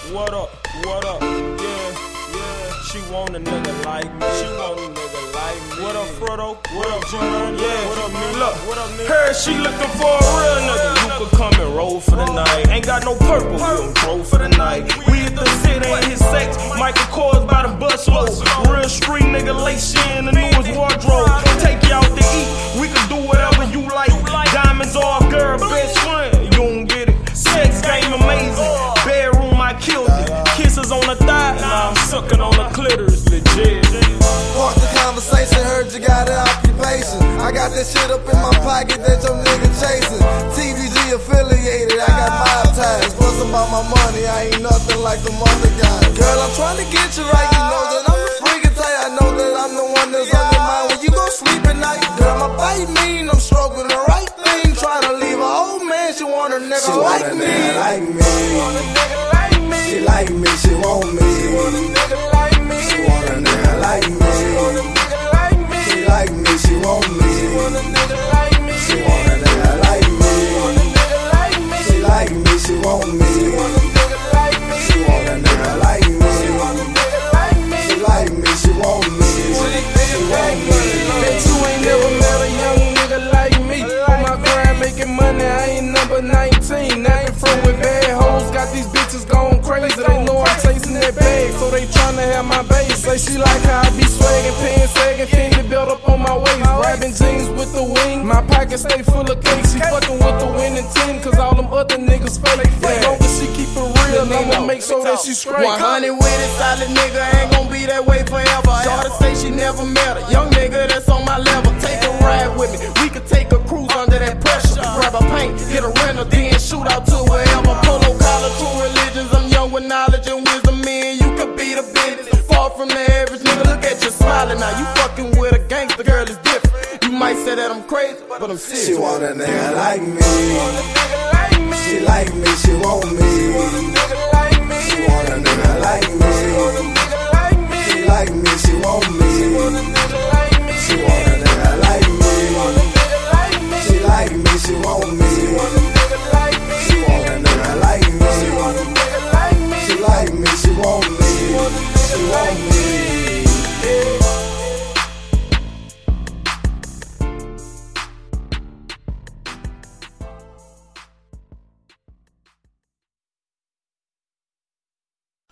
What up? What up? Yeah, yeah. She want a nigga like me. She want a nigga like me. What up, Frodo? What up, John? Yeah. What up, me? Look. What up, nigga? Heard she looking for a real nigga. You could come and roll for the night. Ain't got no purple. We gon' roll for the night. We hit the city and hit sex. Michael Kors by the busload. Real street nigga, lace shit in the newest wardrobe. Take you out to eat. We can do whatever you like. Diamonds off, girl, best friend. You don't get it. Sex game amazing. Bedroom, I killed it. Kisses on the thigh, now I'm sucking on the clitoris, legit. Park the conversation, heard you got an occupation. I got that shit up in my pocket that your nigga chasing. TVG affiliated, I got mob ties. Bust about my money, I ain't nothing like the other guys. Girl, I'm trying to get you right, you know that I'm the freaking type. I know that I'm the one that's on your mind when you go sleep at night. Girl, my bite mean, I'm stroking the right thing. Trying to leave a old man, she want a nigga like me. She want a nigga like me. She like me, she want me. She want a nigga like me. She want a nigga like me. She want a nigga like me. She like me, she want me. She want a nigga like me. She want a nigga like me. She want a nigga like me. She like me, she want me. She want a nigga like me. She want a nigga like me. She want a nigga like me. She like me, she want me. She want me. Bet you ain't never met a young nigga like me. On my grind making money, I ain't number 19. Nothing from with bad hoes, got these bitches going crazy. They know I'm chasing that bag, so they tryna have my base. Say she like how I be swaggin', pants sagging, Fendi belt up on my waist. Grabbing jeans with the wing, my pocket stay full of cake. She fucking with the winning team, cause all them other niggas fake. As long as she keep it real, I'ma make sure that she straight. 100 with it, solid nigga, ain't gon' be that way forever. Shorty say she never met a young nigga that's on my level. Take a ride with me, we could take a cruise under that pressure. Grab a paint, hit a rental, then shoot out to wherever. Polo collar, true religions, I'm young with knowledge and wisdom. Man, you could be the business, far from the average nigga. Look at you smiling now, you fucking with a gangster, girl is different. You might say that I'm crazy, but I'm serious. She want a nigga like me. She like me, she want me. She want a nigga like me. She like me, she want me. She want a